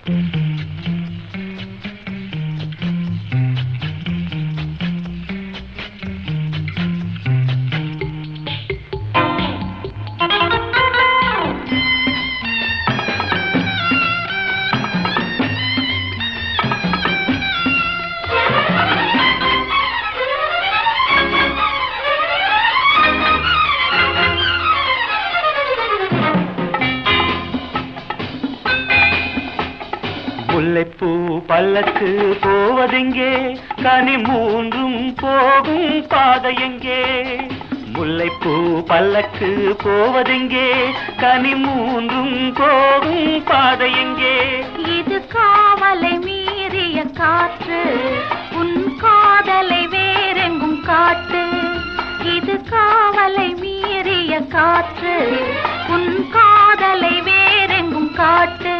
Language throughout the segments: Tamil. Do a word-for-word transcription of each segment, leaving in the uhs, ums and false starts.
முல்லைப்பூ பல்லக்கு போவதெங்கே கனி மூன்றும் போகும் பாதை எங்கே முல்லைப்பூ பல்லக்கு போவதெங்கே கனி மூன்றும் போகும் பாதை எங்கே இது காவலை மீறிய காற்று உன் காதலை வேறெங்கும் காட்டு இது காவலை மீறிய காற்று உன் காதலை வேறெங்கும் காட்டு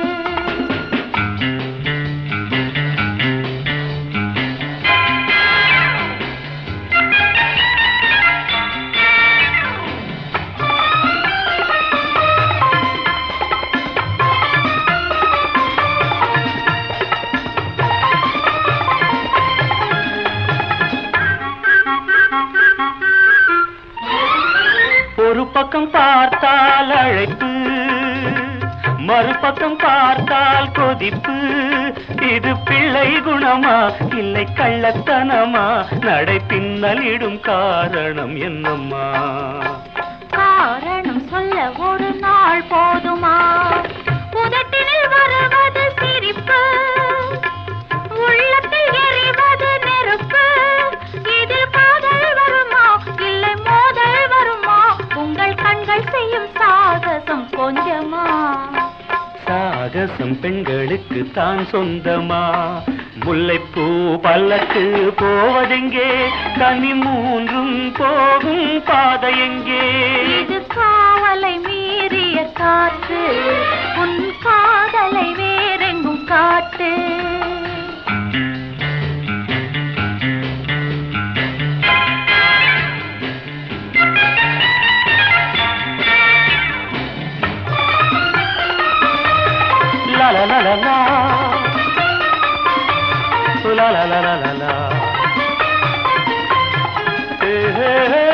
ஒரு பக்கம் பார்த்தால் அழைப்பு மறுபக்கம் பார்த்தால் கொதிப்பு இது பிள்ளை குணமா இல்லை கள்ளத்தனமா நடை பின்னலிடும் காரணம் என்னம்மா காரணம் சொல்ல ஒரு நாள் போதுமா உதட்டினில் வருவது சிரிப்பு உள்ளத்தில் எரிவது நெருப்பு இதில் காதல் வருமா இல்லை மோதல் வருமா உங்கள் கண்கள் செய்யும் சாகசம் கொஞ்சமா சாகசம் பெண்களுக்கு தான் சொந்தமா முல்லைப்பூ பல்லக்கு போவதெங்கே கனி மூன்றும் போகும் பாதை எங்கே இது காவலை மீறிய காற்று உன் காதலை வேறெங்கும் காட்டு la la la la la la la la la la la hey, hey, hey.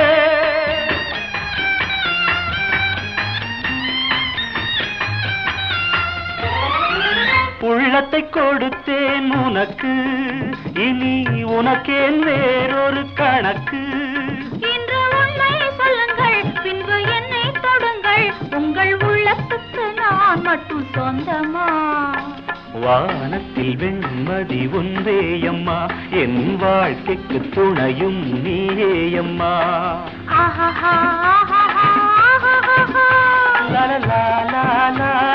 உள்ளத்தை கொடுத்தேன் உனக்கு இனி உனக்கேன் வேறொரு கணக்கு இன்று உண்மை சொல்லுங்கள் பின்பு என்னை தொடுங்கள் உங்கள் உள்ளத்துக்கு நான் மட்டும் சொந்தமா வானத்தில் வெண்மதி ஒன்றேயம்மா என் வாழ்க்கைக்கு துணையும் நீயேயம்மா ஆஹா ஆஹா ஆஹா லா லா லா லா